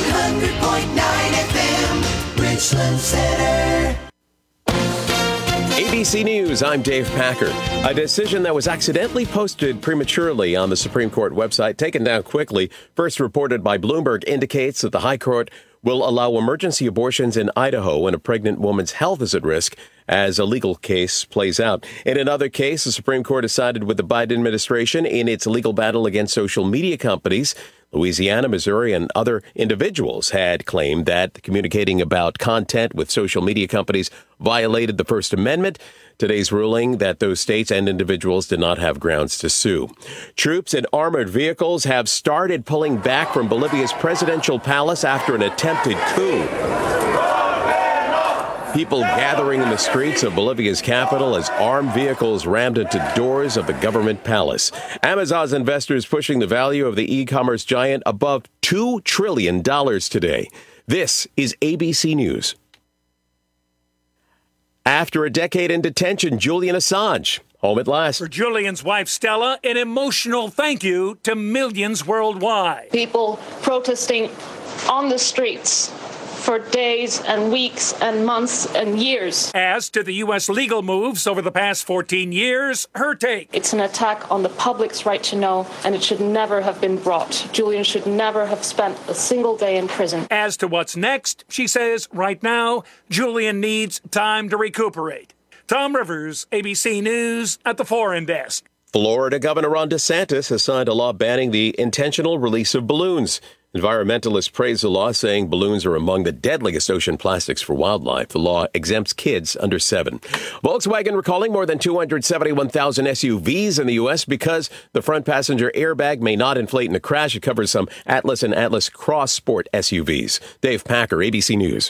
100.9 FM, Richland Center. ABC News, I'm Dave Packer. A decision that was accidentally posted prematurely on the Supreme Court website, taken down quickly, first reported by Bloomberg, indicates that the High Court will allow emergency abortions in Idaho when a pregnant woman's health is at risk as a legal case plays out. In another case, the Supreme Court has sided with the Biden administration in its legal battle against social media companies. Louisiana, Missouri, and other individuals had claimed that communicating about content with social media companies violated the First Amendment. Today's ruling that those states and individuals did not have grounds to sue. Troops in armored vehicles have started pulling back from Bolivia's presidential palace after an attempted coup. People gathering in the streets of Bolivia's capital as armed vehicles rammed into doors of the government palace. Amazon's investors pushing the value of the e-commerce giant above $2 trillion today. This is ABC News. After a decade in detention, Julian Assange home at last. For Julian's wife, Stella, an emotional thank you to millions worldwide. People protesting on the streets for days and weeks and months and years. As to the U.S. legal moves over the past 14 years, her take. It's an attack on the public's right to know, and it should never have been brought. Julian should never have spent a single day in prison. As to what's next, she says right now, Julian needs time to recuperate. Tom Rivers, ABC News at the Foreign Desk. Florida Governor Ron DeSantis has signed a law banning the intentional release of balloons. Environmentalists praise the law, saying balloons are among the deadliest ocean plastics for wildlife. The law exempts kids under 7. Volkswagen recalling more than 271,000 SUVs in the U.S. because the front passenger airbag may not inflate in a crash. It covers some Atlas and Atlas Cross Sport SUVs. Dave Packer, ABC News.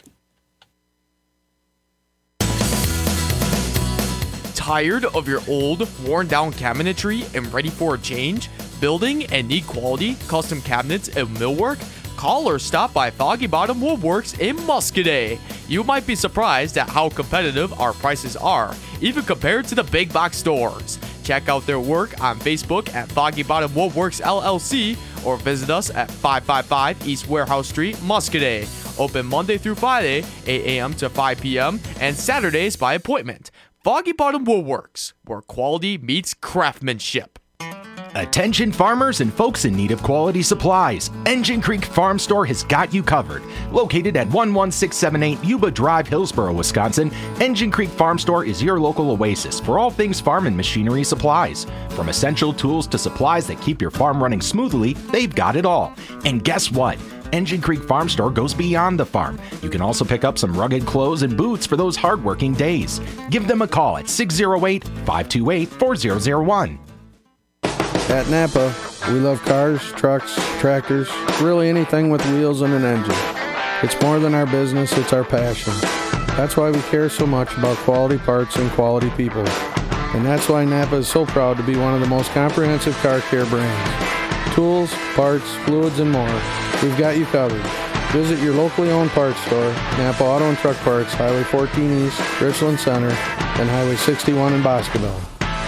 Tired of your old, worn-down cabinetry and ready for a change? Building and need quality custom cabinets and millwork? Call or stop by Foggy Bottom Woodworks in Muscoda. You might be surprised at how competitive our prices are, even compared to the big box stores. Check out their work on Facebook at Foggy Bottom Woodworks LLC or visit us at 555 East Warehouse Street, Muscoda. Open Monday through Friday, 8 a.m. to 5 p.m. and Saturdays by appointment. Foggy Bottom Woodworks, where quality meets craftsmanship. Attention farmers and folks in need of quality supplies. Engine Creek Farm Store has got you covered. Located at 11678 Yuba Drive, Hillsboro, Wisconsin, Engine Creek Farm Store is your local oasis for all things farm and machinery supplies. From essential tools to supplies that keep your farm running smoothly, they've got it all. And guess what? Engine Creek Farm Store goes beyond the farm. You can also pick up some rugged clothes and boots for those hardworking days. Give them a call at 608-528-4001. At Napa, we love cars, trucks, tractors, really anything with wheels and an engine. It's more than our business, it's our passion. That's why we care so much about quality parts and quality people. And that's why Napa is so proud to be one of the most comprehensive car care brands. Tools, parts, fluids, and more. We've got you covered. Visit your locally owned parts store, Napa Auto and Truck Parts, Highway 14 East, Richland Center, and Highway 61 in Boscoville.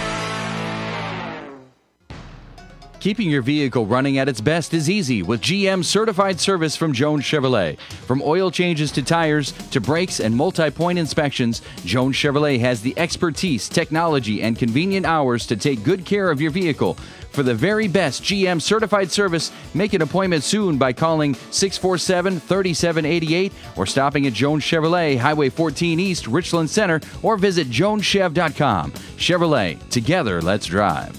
Keeping your vehicle running at its best is easy with GM certified service from Jones Chevrolet. From oil changes to tires to brakes and multi-point inspections, Jones Chevrolet has the expertise, technology, and convenient hours to take good care of your vehicle. For the very best GM certified service, make an appointment soon by calling 647-3788 or stopping at Jones Chevrolet, Highway 14 East, Richland Center, or visit joneschev.com. Chevrolet, together, let's drive.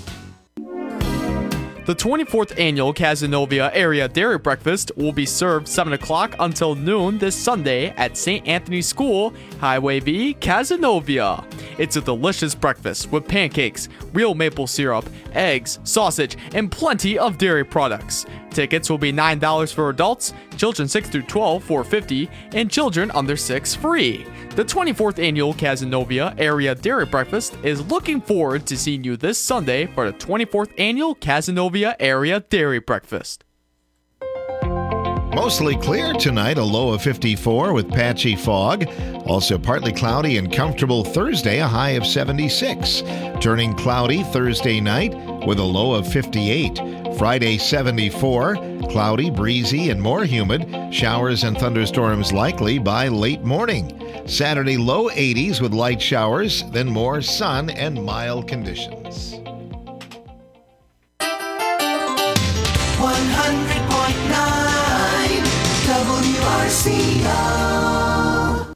The 24th Annual Cazenovia Area Dairy Breakfast will be served 7 o'clock until noon this Sunday at St. Anthony's School, Highway B, Cazenovia. It's a delicious breakfast with pancakes, real maple syrup, eggs, sausage, and plenty of dairy products. Tickets will be $9 for adults, children 6 through 12 $4.50, and children under 6 free. The 24th Annual Cazenovia Area Dairy Breakfast is looking forward to seeing you this Sunday for the 24th Annual Cazenovia Area Dairy Breakfast. Mostly clear tonight, a low of 54 with patchy fog. Also partly cloudy and comfortable Thursday, a high of 76. Turning cloudy Thursday night with a low of 58. Friday 74. Cloudy, breezy, and more humid. Showers and thunderstorms likely by late morning. Saturday, low 80s with light showers, then more sun and mild conditions. 100.9 WRCO.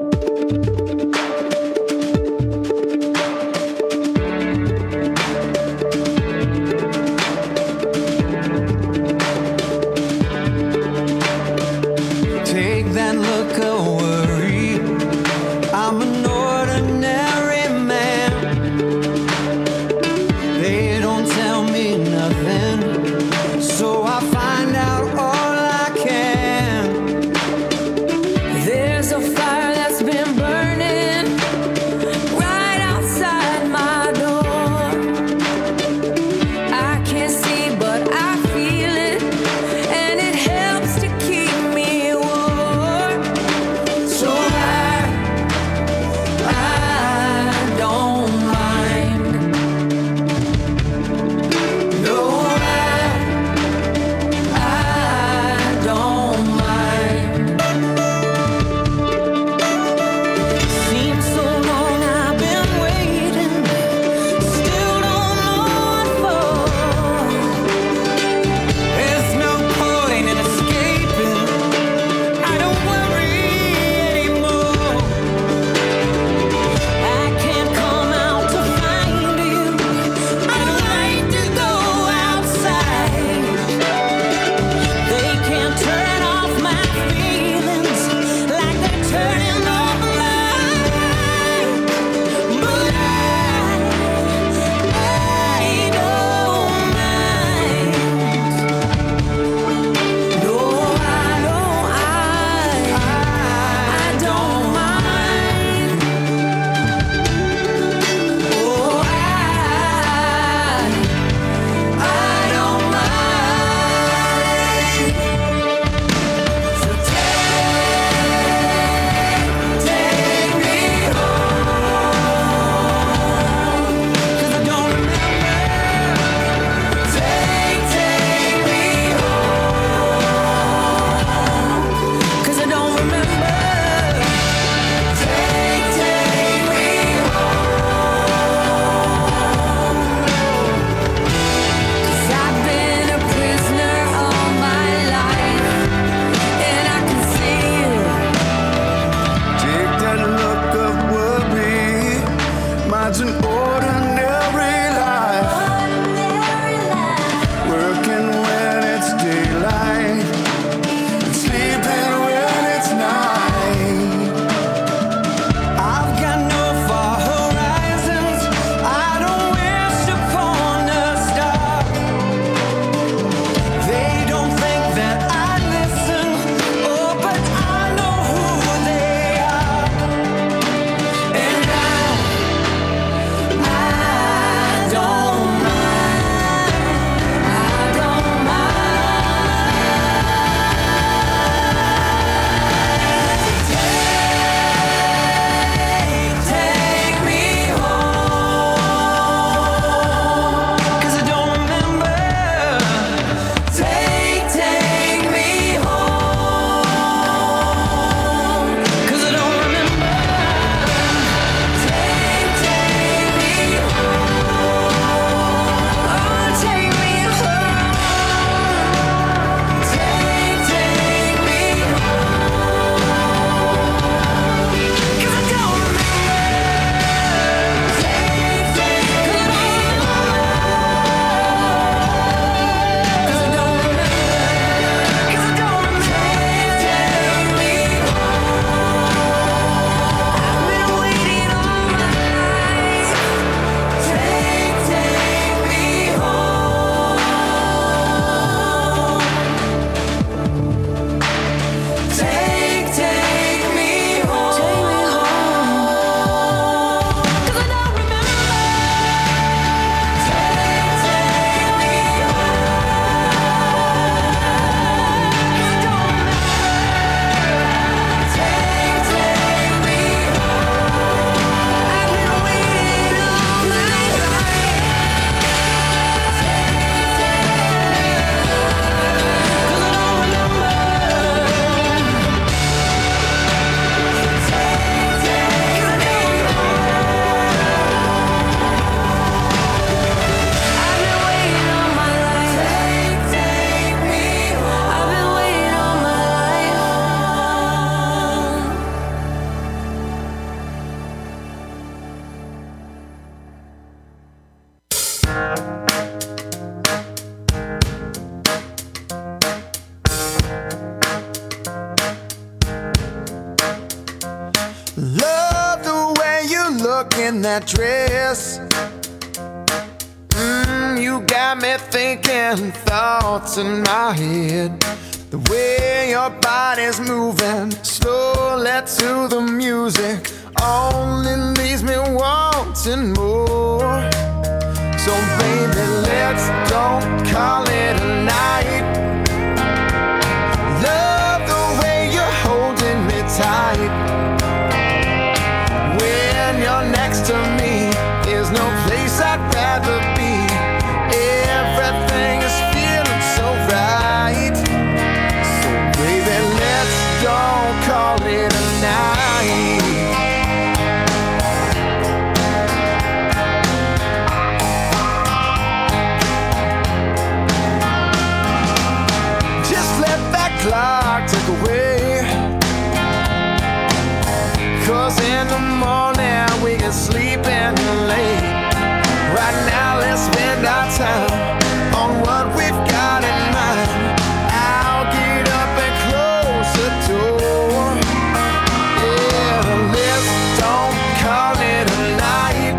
Take that look of worry. I'm an ordinary man. They don't tell me nothing, so I find out all I can. There's a fire that's been burning right outside my door. I can't see, but I feel it, and it helps to keep me warm. in that dress. You got me thinking thoughts in my head. The way your body's moving slowly to the music only leaves me wanting more. So baby, let's don't call it a night. Love the way you're holding me tight. When you're next to me, there's no place I'd rather be. Everything is feeling so right. So baby, let's don't call it a night. Just let that clock tick away. 'Cause in the morning we can sleep in late. Right now let's spend our time on what we've got in mind. I'll get up and close the door. Yeah, let's don't call it a night.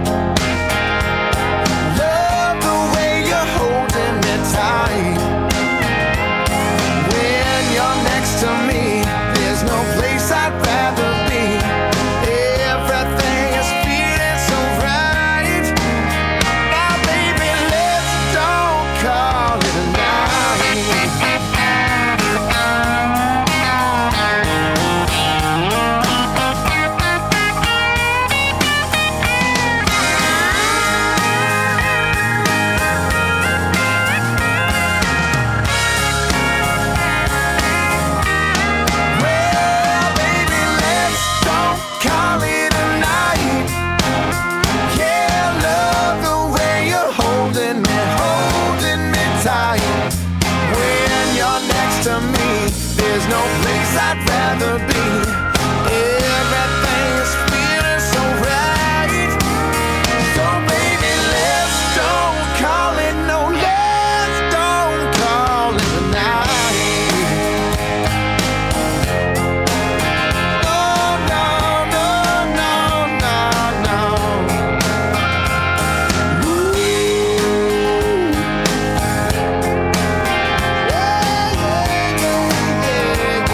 Love the way you're holding me tight. When you're next to me, there's no place I'd rather be. Everything is feeling so right. Now baby, let's don't call it a night. Well, baby, let's don't call it a night. Yeah, love the way you're holding me tight. When you're next to me, there's no place I'd rather be. Everything is feeling so right. So baby, let's don't call it no, let's don't call it a night. No, no, no, no, no, no. Ooh. Yeah, yeah, yeah,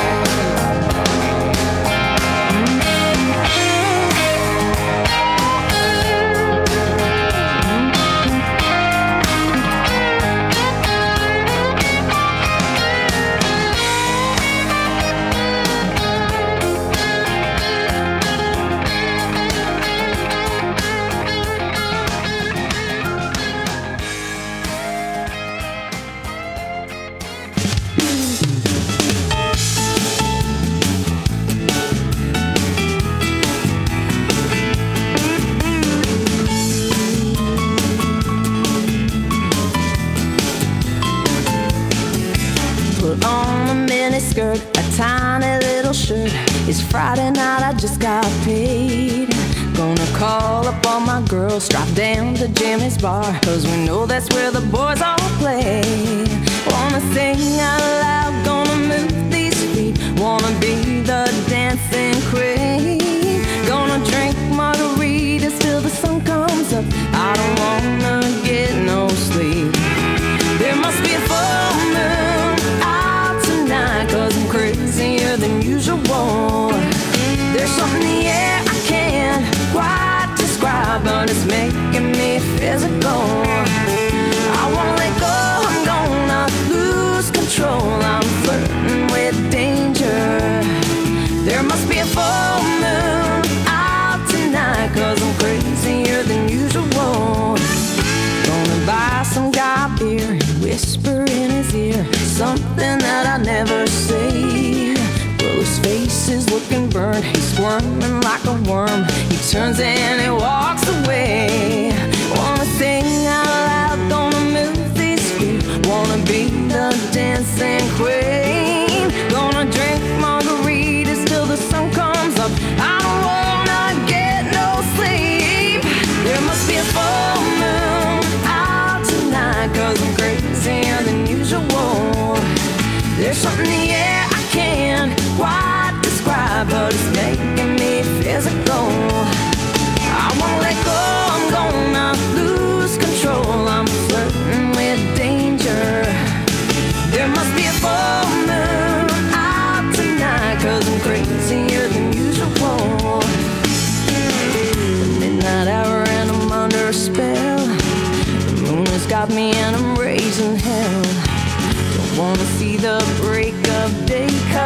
Put on a mini skirt, a tiny little shirt. It's Friday night, I just got paid. Gonna call up all my girls, drop down to Jimmy's bar, 'cause we know that's where the boys all play. Wanna sing out loud, gonna move these feet. Wanna be the dancing queen. Gonna drink margaritas till the sun comes up. I don't wanna get no sleep. There must be a full moon out tonight, 'cause I'm crazier than usual. There's something in the air I can't quite describe, but it's making me physical. I won't let go, I'm gonna lose control. I'm flirting with danger. There must be a full moon out tonight, 'cause I'm crazier than usual. Gonna buy some guy beer, whisper in his ear something that I never say. Well, his face is looking burnt, he's squirming like a worm. He turns and he walks away. Wanna sing out loud, gonna move these feet. Wanna be the dancing queen. Gonna drink margaritas till the sun comes up. I don't wanna get no sleep. There must be a full moon out tonight, 'cause I'm crazier than usual. There's something in the air I can't quite describe, but it's making me physical.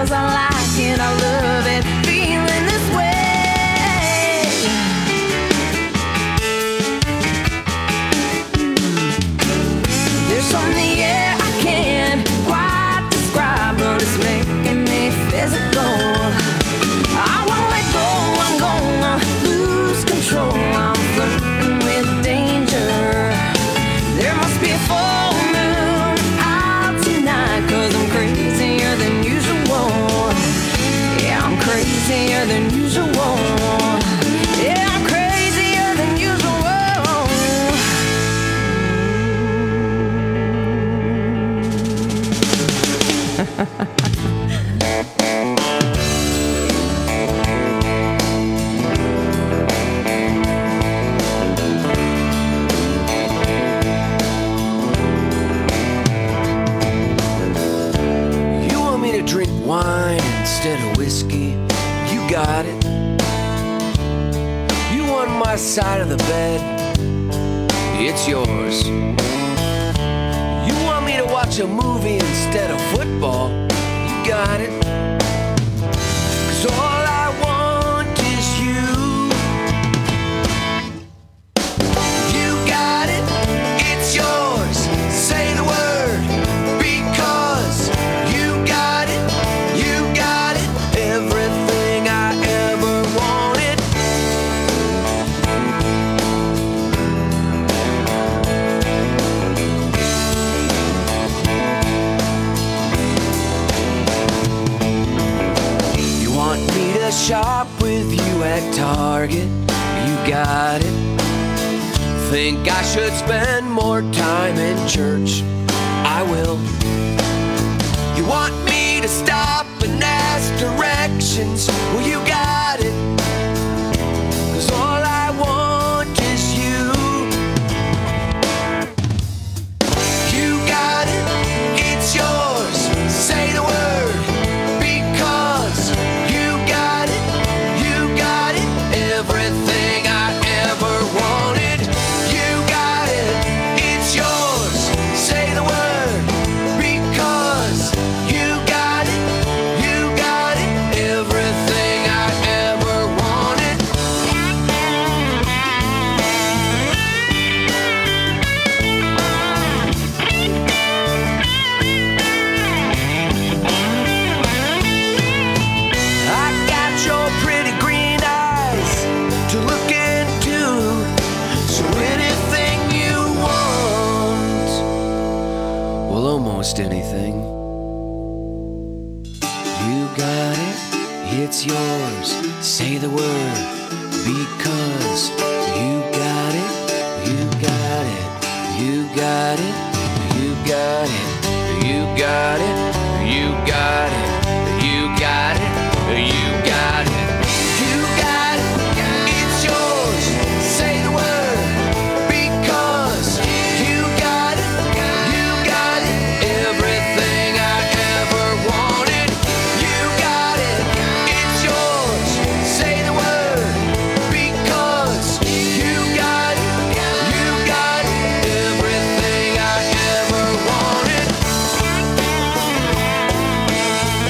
'cause I like it, I love it, feeling this way. There's something in the air I can't quite describe, but it's making me physical. I won't let go, I'm gonna lose control. I'm flirting with danger. There must be a full moon out tonight, 'cause I'm crazier than usual. Yeah, I'm crazier than usual. Yeah, I'm crazier than usual. You want me to drink wine instead of whiskey? You got it. You want my side of the bed? It's yours. You want me to watch a movie instead of football? You got it. 'Cause all I want is you. You got it. It's yours. Say the word. Because you got it. You got it. Everything I ever wanted. You want me to shop with you at Target? You got it. Think I should spend more time in church? I will. You want me to stop and ask directions? Well, you got it. 'Cause all I want is you. You got it. It's yours. Say the word. Because you got it. You got it. Everything I ever wanted. You got it. It's yours. Say the word. Because you got it. You got it. Everything I ever wanted. I got your pretty green eyes to look into. So anything you want, well, almost anything. You got it, it's yours. Say the word. Because you got it, you got it, you got it, you got it, you got it, you got it, you got it, you got it, you got it, it's yours. Say the word. Because you got it, you got it, everything I ever wanted. You got it, it's yours. Say the word. Because you got it, you got it, everything I ever wanted.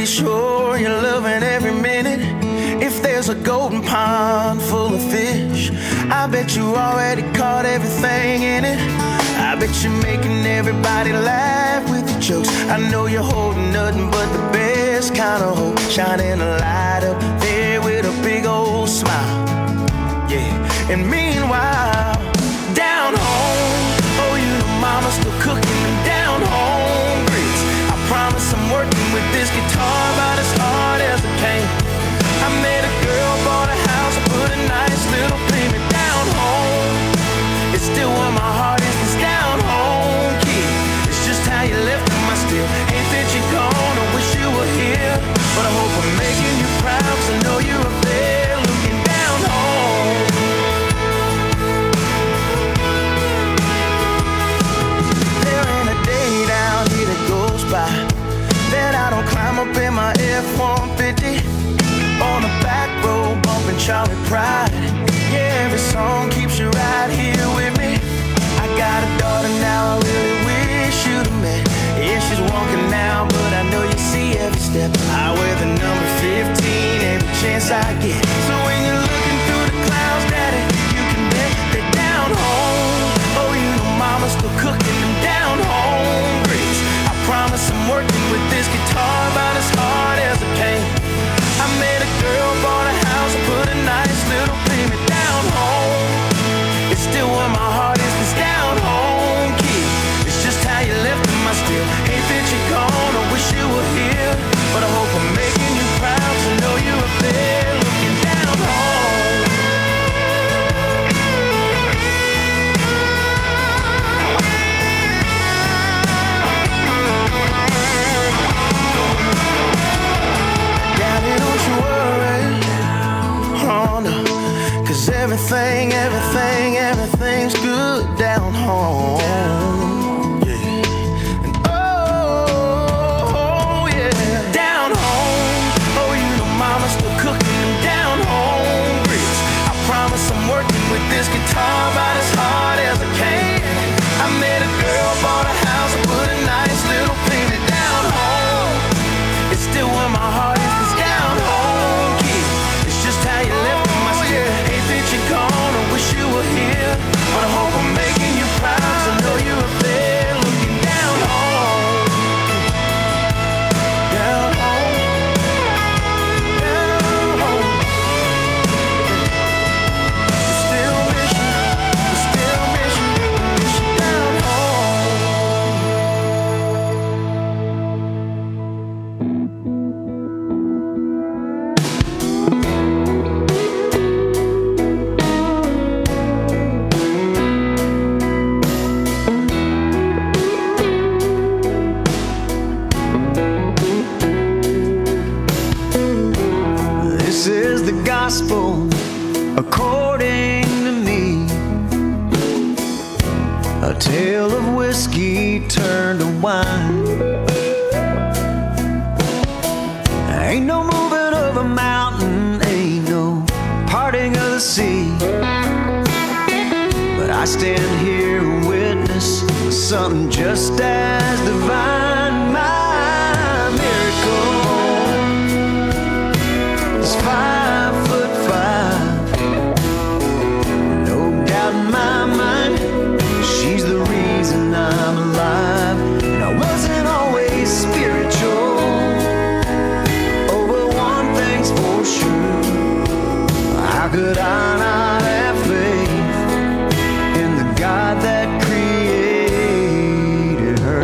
be sure you're loving every minute. If there's a golden pond full of fish, I bet you already caught everything in it. I bet you're making everybody laugh with your jokes. I know you're holding nothing but the best kind of hope, shining a light up there with a big old smile. Yeah, and meanwhile, down home, oh, you know mama's still cooking them down home grits. I promise I'm working with this guitar about as hard as I can. I met a girl, bought a house, put a nice little payment down home. It's still where my heart is, this down home kid. It's just how you left them, I still hate that you're gone. I wish you were here, but I hope I'm making you proud, 'cause I know you're up there looking down home. There ain't a day down here that goes by that I don't climb up in my F-150 on the back road bumping Charlie Pride. Yeah, every song keeps you right here with me. I got a daughter now, I really wish you'd have met. Yeah, she's walking now, but I know you see every step. I wear the number 15 every chance I get. So when you're looking through the clouds, Daddy, you can bet they're down home. Oh, you know mama's still cooking them down home grits. I promise I'm working with this guitar about as hard as I can. I met a girl, bought a house, put a nice little payment down home. It's still where my heart is, this down home kid. It's just how you left them, I still hate that you're gone. I wish you were here, but I hope I'm making you proud, 'cause I know you're up there looking down home. Daddy, don't you worry, oh no, 'cause everything's good down home. Yeah. And oh yeah, down home. Oh, you know mama's still cooking them down home grits. I promise I'm working with this guitar about as hard as I can. I met a girl, bought a house, put a nice little payment down home. It's still where my heart is, this down home kid. It's just how you left them, I still hate that you're gone. I wish you were here, but I hope I'm making you proud, 'cause I know you're up there looking down home. Down home. Down home. Still miss you. Still miss you. Miss you down home. This is the gospel according to me, a tale of whiskey turned to wine. Ain't no moving of a mountain, ain't no parting of the sea, but I stand here and witness something just as divine. My miracle is 5'5", no doubt in my mind. She's the reason I'm alive. And I wasn't always spiritual. Oh, but one thing's for sure, how could I not have faith in the God that created her?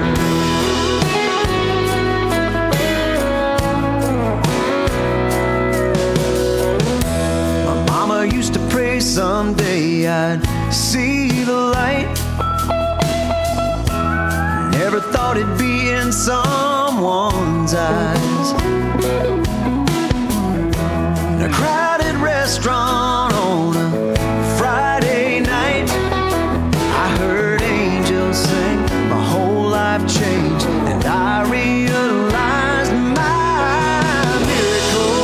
My mama used to pray someday I'd see the light. Never thought it'd be in someone's eyes. In a crowded restaurant on a Friday night, I heard angels sing. My whole life changed, and I realized my miracle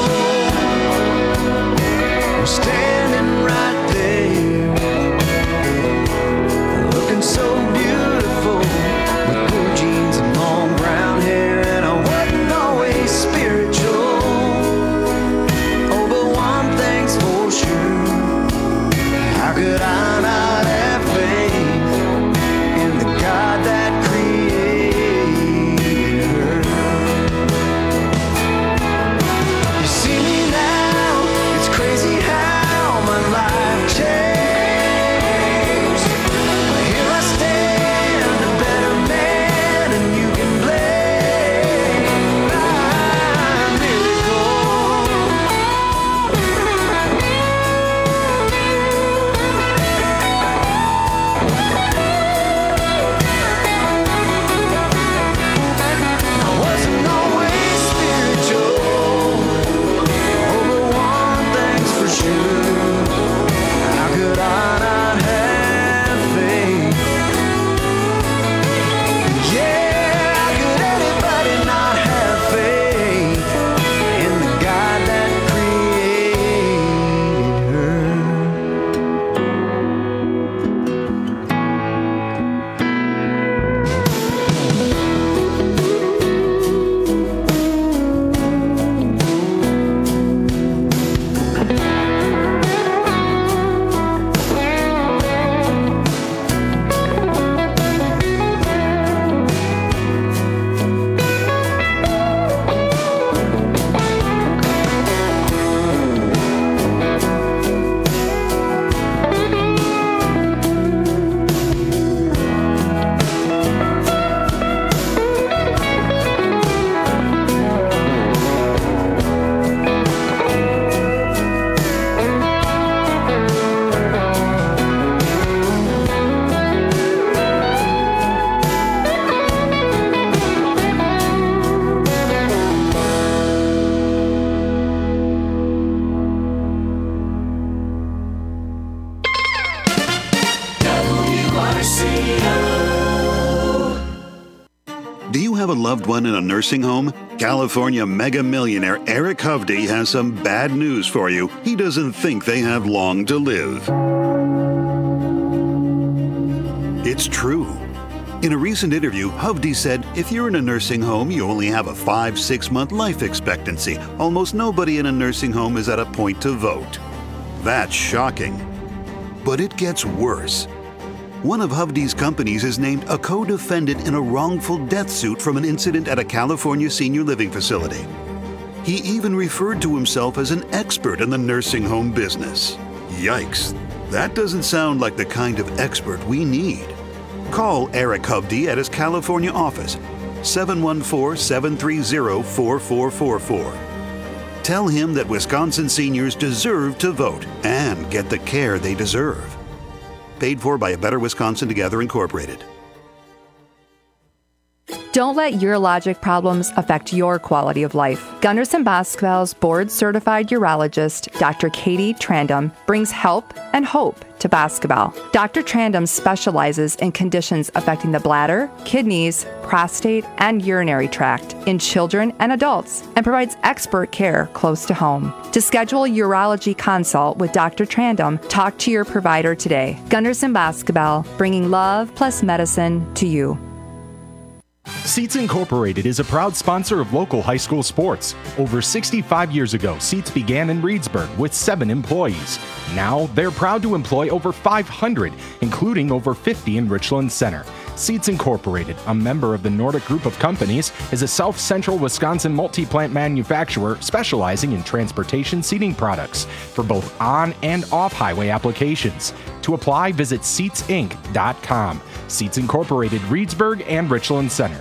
was standing right there, looking so beautiful with blue jeans and long brown hair. And I wasn't always spiritual. Do you have a loved one in a nursing home? California mega millionaire Eric Hovde has some bad news for you. He doesn't think they have long to live. It's true. In a recent interview, Hovde said, if you're in a nursing home, you only have a 5-6 month life expectancy. Almost nobody in a nursing home is at a point to vote. That's shocking. But it gets worse. One of Hovde's companies is named a co-defendant in a wrongful death suit from an incident at a California senior living facility. He even referred to himself as an expert in the nursing home business. Yikes, that doesn't sound like the kind of expert we need. Call Eric Hovde at his California office, 714-730-4444. Tell him that Wisconsin seniors deserve to vote and get the care they deserve. Paid for by A Better Wisconsin Together, Incorporated. Don't let urologic problems affect your quality of life. Gunderson Basketball's board-certified urologist, Dr. Katie Trandum, brings help and hope to basketball. Dr. Trandum specializes in conditions affecting the bladder, kidneys, prostate, and urinary tract in children and adults, and provides expert care close to home. To schedule a urology consult with Dr. Trandum, talk to your provider today. Gunderson Basketball, bringing love plus medicine to you. Seats Incorporated is a proud sponsor of local high school sports. Over 65 years ago, Seats began in Reedsburg with 7 employees. Now, they're proud to employ over 500, including over 50 in Richland Center. Seats Incorporated, a member of the Nordic Group of Companies, is a South Central Wisconsin multi-plant manufacturer specializing in transportation seating products for both on- and off-highway applications. To apply, visit SeatsInc.com. Seats Incorporated, Reedsburg and Richland Center.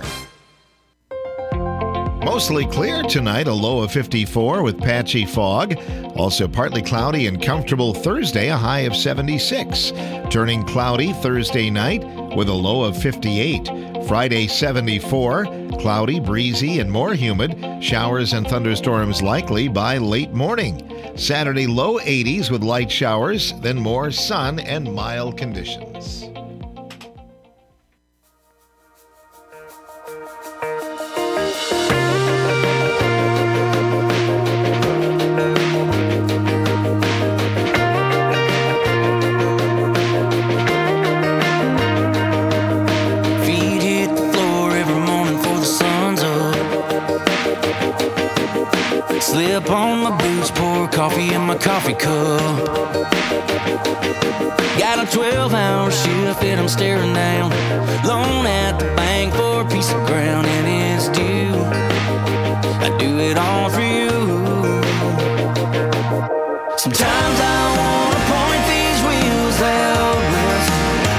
Mostly clear tonight, a low of 54 with patchy fog. Also partly cloudy and comfortable Thursday, a high of 76. Turning cloudy Thursday night with a low of 58. Friday, 74. Cloudy, breezy, and more humid. Showers and thunderstorms likely by late morning. Saturday, low 80s with light showers, then more sun and mild conditions. Slip on my boots, pour coffee in my coffee cup. Got a 12-hour shift and I'm staring down. Loan at the bank for a piece of ground and it's due. I do it all for you. Sometimes I wanna point these wheels out west,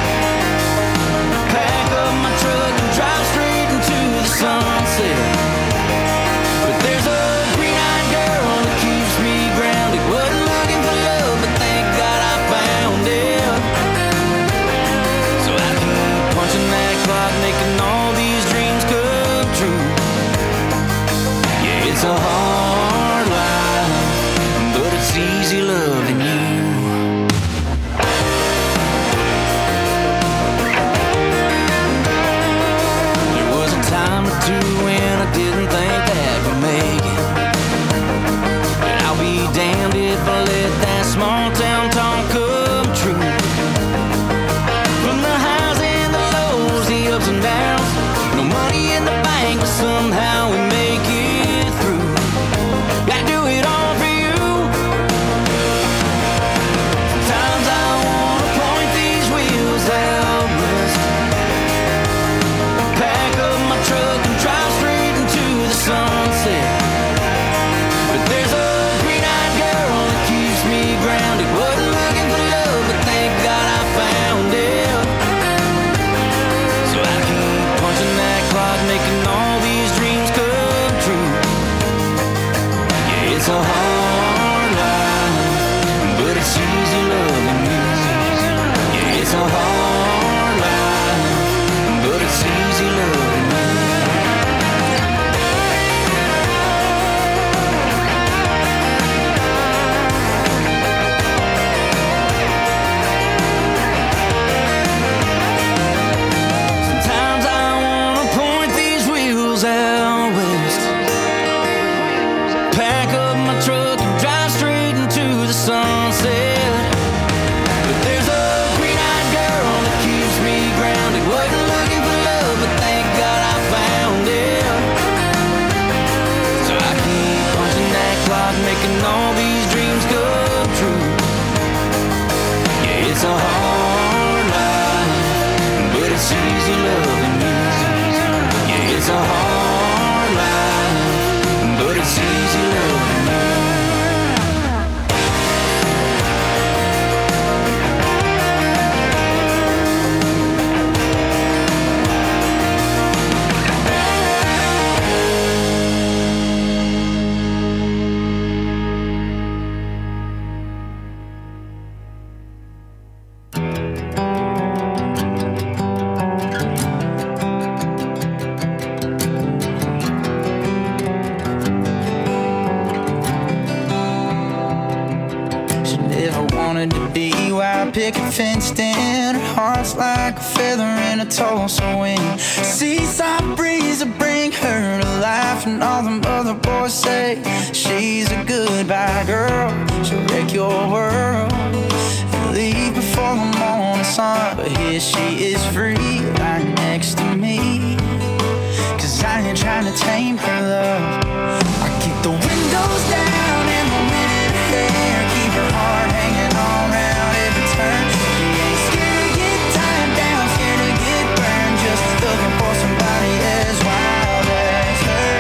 pack up my truck and drive straight into the sunset. But there's a green-eyed girl that keeps me grounded. Wasn't looking for love, but thank God I found it. So I keep punching that clock, making all these dreams come true. Yeah, it's a hard life, but it's easy loving picket fenced in. Her heart's like a feather in a Tulsa wind. Seaside breeze will bring her to life, and all them other boys say she's a goodbye girl. She'll wreck your world and leave before the morning sun. But here she is free, right next to me. 'Cause I ain't trying to tame her love. I keep the windows down and the wind in her hair, keep her heart hanging on round every turn. She ain't scared to get tied down, scared to get burned, just looking for somebody as wild as her.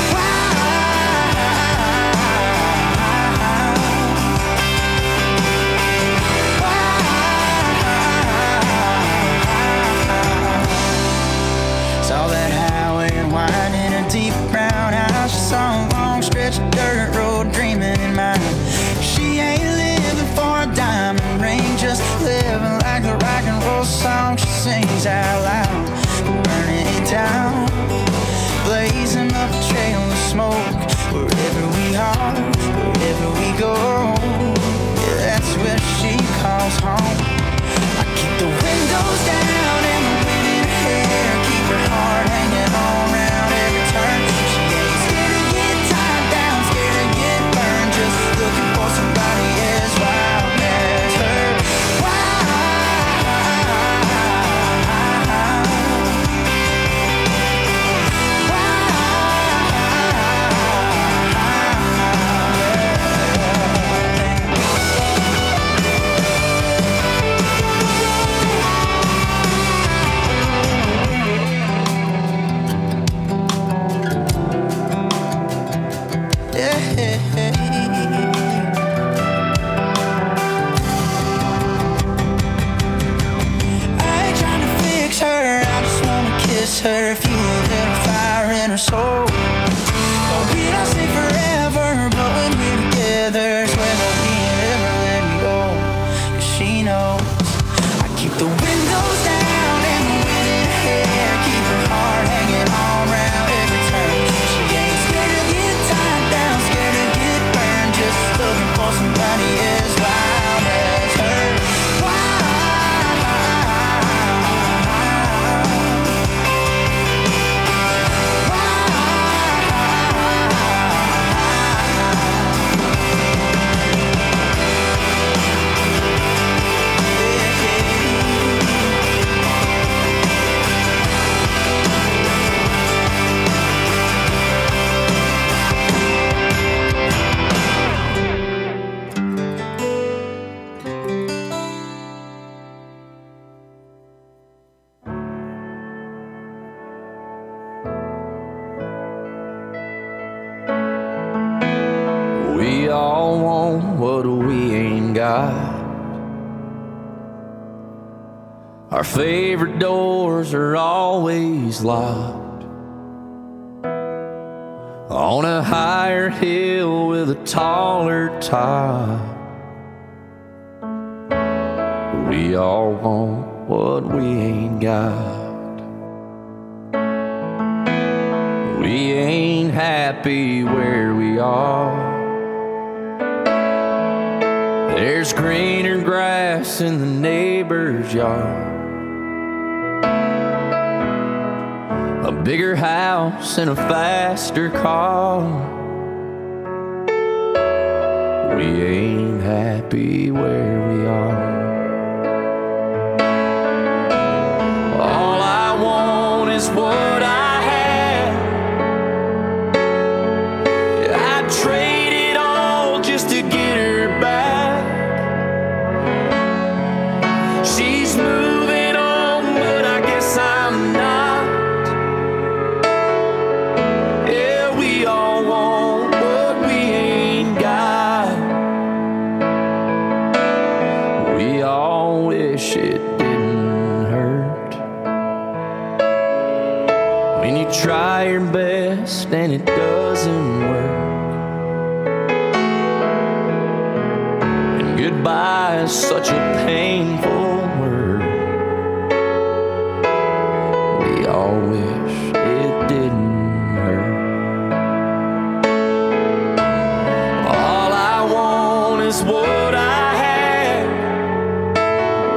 Saw that highway and winding her deep brown eyes. She saw a long stretch of dirt road dreaming in mind. She ain't living for a diamond ring, just living like the rock and roll song she sings out loud. Burning it down, blazing up a trail of smoke. Wherever we are, wherever we go, yeah, that's where she calls home. I keep the windows down and the wind in her hair, keep her heart hanging on round every turn. She ain't scared to get tied down, scared to get burned, just looking for somebody as wild as her. Her, if you will let a fire in her soul. Oh, we don't say forever, but when we're together, swear that we ain't ever let me go. 'Cause she knows I keep the windows down and the wind in her hair, keep her heart hanging on round every turn. She ain't scared to get tied down, scared to get burned, just looking for somebody as wild as her. We all want what we ain't got. Our favorite doors are always locked. On a higher hill with a taller top. We all want what we ain't got. We ain't happy where we are. There's greener grass in the neighbor's yard, a bigger house and a faster car. We ain't happy where we are. All I want is what I had. I'd trade it all just to get her back. She's moving on, but I guess I'm not. Yeah, we all want what we ain't got. We all wish it didn't hurt. When you try your best and it doesn't work, and goodbye is such a painful word. We all wish it didn't hurt. All I want is what I had.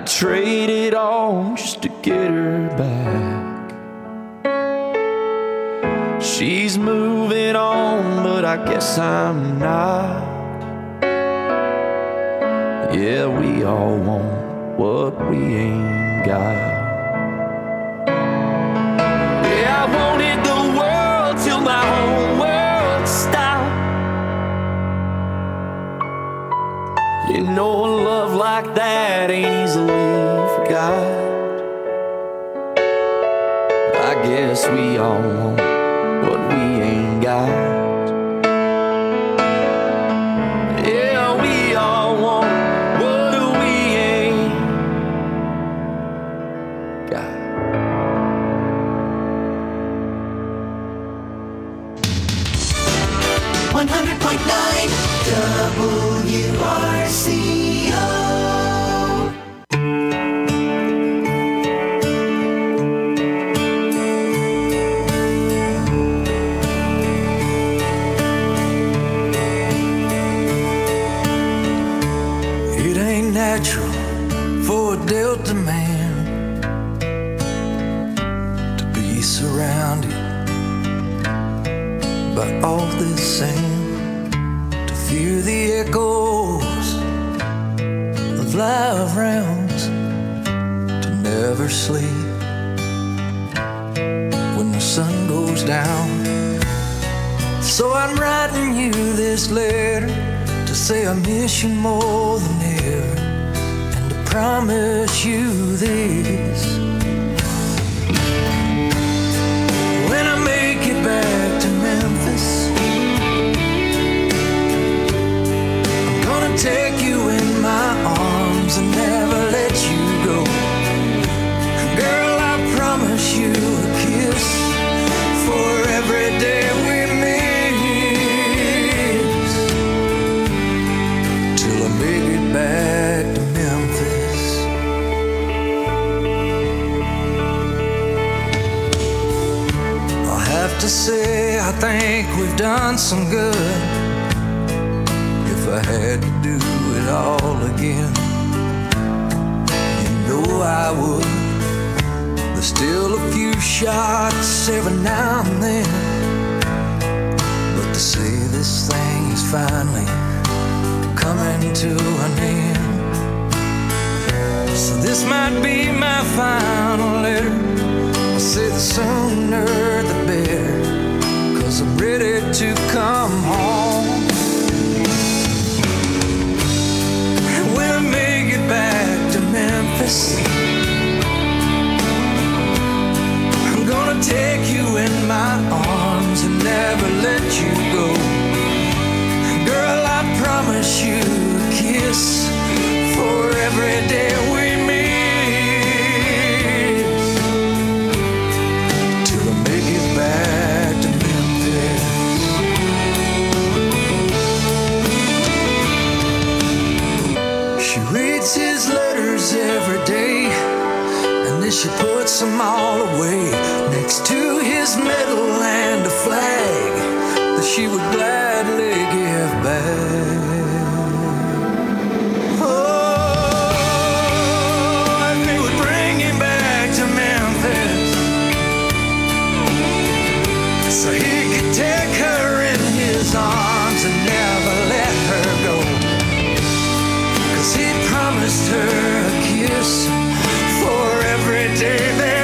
I'd trade it all just to get her back. She's moving on, but I guess I'm not. Yeah, we all want what we ain't got. Yeah, I wanted the world till my whole world stopped. You know, love like that ain't easily forgot. I guess we all want what we ain't got. Yeah, we all want what we ain't got. 100.9 WRCO. It ain't natural for a Delta man to be surrounded by all this sand, to fear the echoes of live rounds, to never sleep when the sun goes down. So I'm writing you this letter to say I miss you more than ever, and to promise you this: when I make it back to Memphis, I'm gonna take you in my arms and never let you go. Girl, I promise you a kiss for every day we miss, till I make it back to Memphis. I'll have to say I think we've done some good. If I had to do it all again, you know I would. There's still a few shots every now and then, but to say this thing is finally coming to an end. So this might be my final letter. I say the sooner the better, 'cause I'm ready to come home. And when I make it back to Memphis, I'm gonna take you in my arms and never let you go. Girl, I promise you a kiss for every day we miss, till I make it back to Memphis. She reads his letters every day, and then she puts them all away next to his medal and a flag that she would gladly give back. Oh, if he would bring him back to Memphis, so he could take her in his arms and never let her go. 'Cause he promised her a kiss for every day they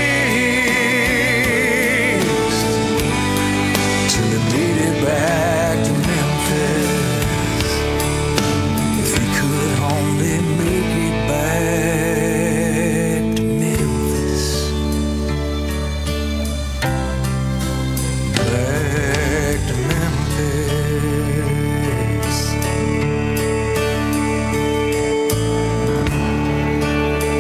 missed, till they made it back to Memphis. If he could only make it back to Memphis, back to Memphis.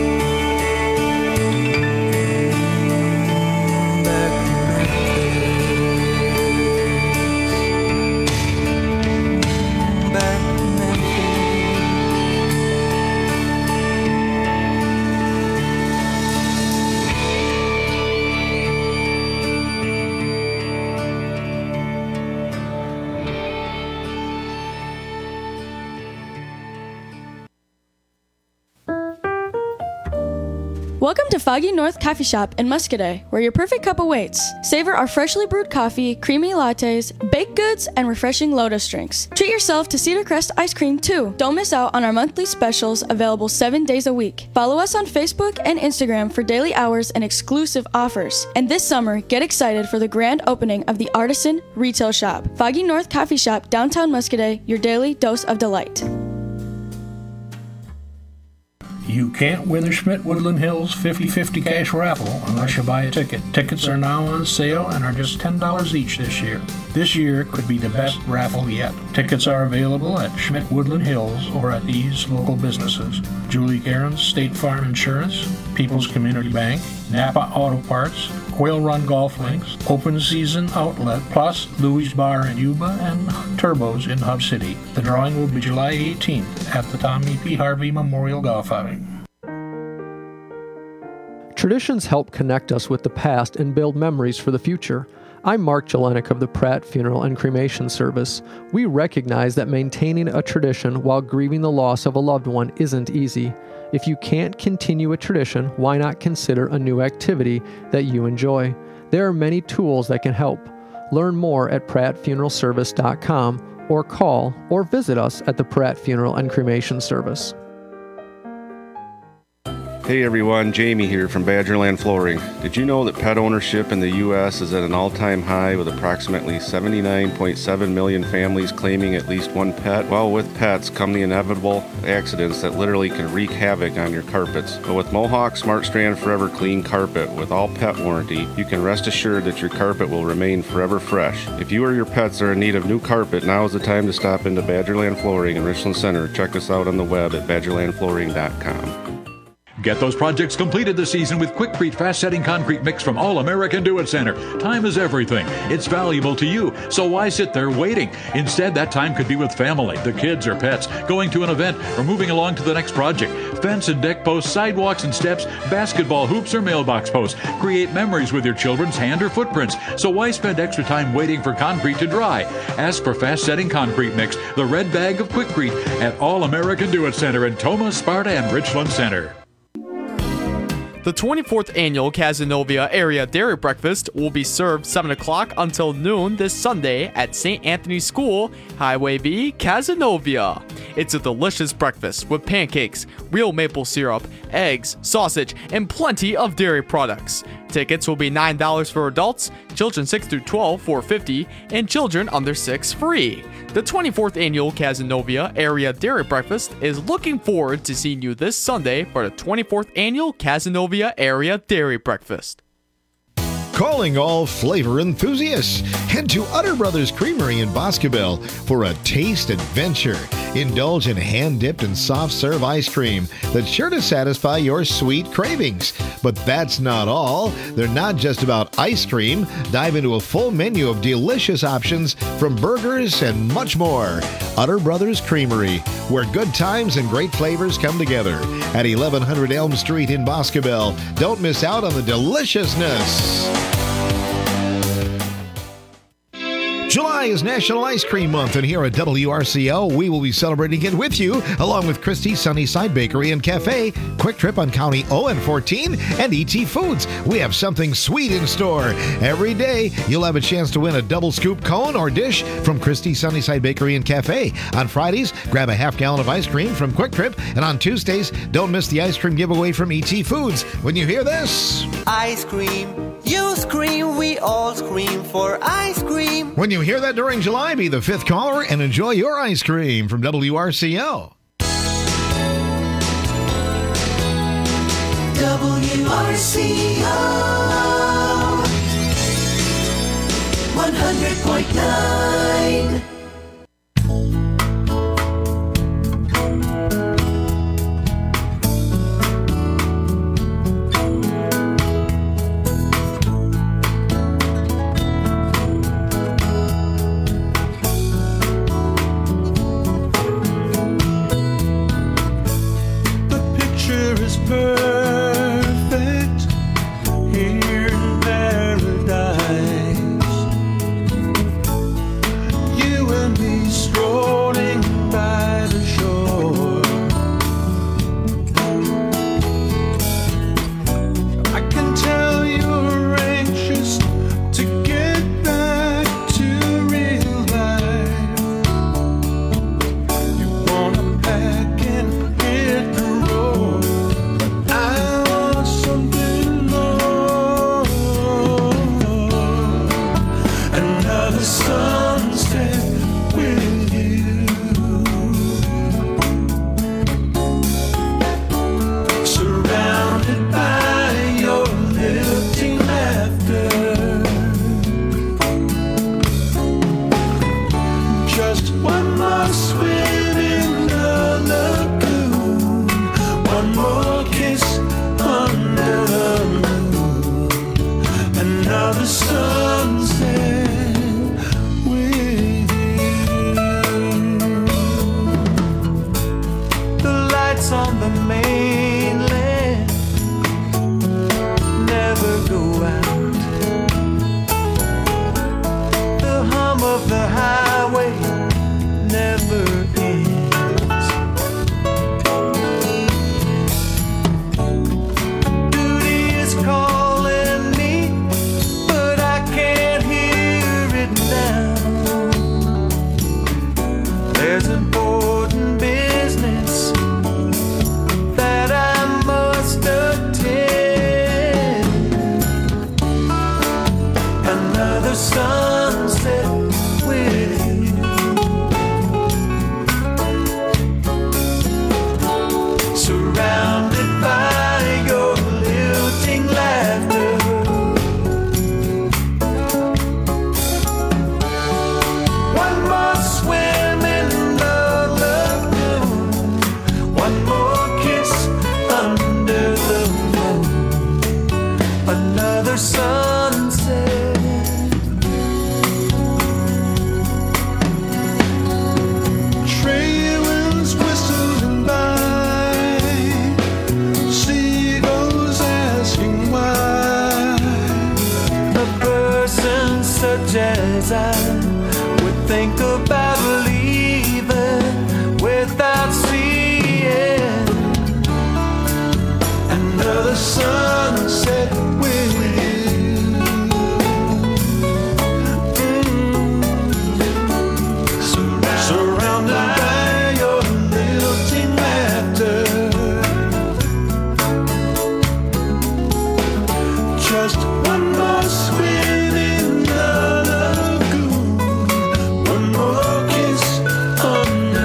Welcome to Foggy North Coffee Shop in Muscadet, where your perfect cup awaits. Savor our freshly brewed coffee, creamy lattes, baked goods, and refreshing Lotus drinks. Treat yourself to Cedar Crest ice cream, too. Don't miss out on our monthly specials available 7 days a week. Follow us on Facebook and Instagram for daily hours and exclusive offers. And this summer, get excited for the grand opening of the Artisan Retail Shop. Foggy North Coffee Shop, downtown Muscadet, your daily dose of delight. You can't win the Schmidt Woodland Hills 50/50 cash raffle unless you buy a ticket. Tickets are now on sale and are just $10 each this year. This year could be the best raffle yet. Tickets are available at Schmidt Woodland Hills or at these local businesses: Julie Cairns State Farm Insurance, People's Community Bank, Napa Auto Parts, Quail Run Golf Links, Open Season Outlet, plus Louis Bar in Yuba and Turbos in Hub City. The drawing will be July 18th at the Tommy P. Harvey Memorial Golf Outing. Traditions help connect us with the past and build memories for the future. I'm Mark Jelenik of the Pratt Funeral and Cremation Service. We recognize that maintaining a tradition while grieving the loss of a loved one isn't easy. If you can't continue a tradition, why not consider a new activity that you enjoy? There are many tools that can help. Learn more at prattfuneralservice.com or call or visit us at the Pratt Funeral and Cremation Service. Hey everyone, Jamie here from Badgerland Flooring. Did you know that pet ownership in the U.S. is at an all-time high with approximately 79.7 million families claiming at least one pet? Well, with pets come the inevitable accidents that literally can wreak havoc on your carpets. But with Mohawk Smart Strand Forever Clean Carpet with all pet warranty, you can rest assured that your carpet will remain forever fresh. If you or your pets are in need of new carpet, now is the time to stop into Badgerland Flooring in Richland Center. Check us out on the web at badgerlandflooring.com. Get those projects completed this season with Quikrete fast-setting concrete mix from All American Do-It Center. Time is everything. It's valuable to you, so why sit there waiting? Instead, that time could be with family, the kids or pets, going to an event, or moving along to the next project. Fence and deck posts, sidewalks and steps, basketball hoops or mailbox posts. Create memories with your children's hand or footprints. So why spend extra time waiting for concrete to dry? Ask for fast-setting concrete mix, the red bag of Quikrete, at All American Do-It Center in Tomah, Sparta, and Richland Center. The 24th annual Cazenovia Area Dairy Breakfast will be served 7 o'clock until noon this Sunday at St. Anthony School, Highway B, Cazenovia. It's a delicious breakfast with pancakes, real maple syrup, eggs, sausage, and plenty of dairy products. Tickets will be $9 for adults, children 6 through 12 $4.50, and children under 6 free. The 24th annual Cazenovia Area Dairy Breakfast is looking forward to seeing you this Sunday for the 24th annual Cazenovia Area Dairy Breakfast. Calling all flavor enthusiasts. Head to Utter Brothers Creamery in Boscobel for a taste adventure. Indulge in hand-dipped and soft-serve ice cream that's sure to satisfy your sweet cravings. But that's not all. They're not just about ice cream. Dive into a full menu of delicious options from burgers and much more. Utter Brothers Creamery, where good times and great flavors come together. At 1100 Elm Street in Boscobel. Don't miss out on the deliciousness. July is National Ice Cream Month, and here at WRCO, we will be celebrating it with you, along with Christie's Sunnyside Bakery and Cafe, Quick Trip on County ON14, and ET Foods. We have something sweet in store. Every day, you'll have a chance to win a double scoop cone or dish from Christie's Sunnyside Bakery and Cafe. On Fridays, grab a half gallon of ice cream from Quick Trip, and on Tuesdays, don't miss the ice cream giveaway from ET Foods. When you hear this, ice cream, you scream, we all scream for ice cream. When you hear that during July, be the fifth caller and enjoy your ice cream from WRCO. WRCO 100.9. Perfect here in paradise. You There's important business that I must attend. Another sunset with you. Surrounded by your lilting laughter. One more swim in the lagoon. One more kiss under the moon. Another sunset. Trade winds whistling by, seagulls asking why. A person such as I would think about leaving without seeing another sunset with you. Surrounded by your lilting laughter. Just one more swim in the lagoon. One more kiss under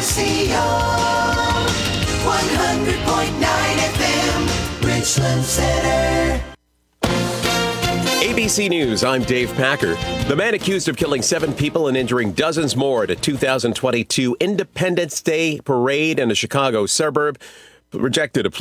KCO 100.9 FM, Richland Center. ABC News, I'm Dave Packer. The man accused of killing 7 people and injuring dozens more at a 2022 Independence Day parade in a Chicago suburb rejected a plea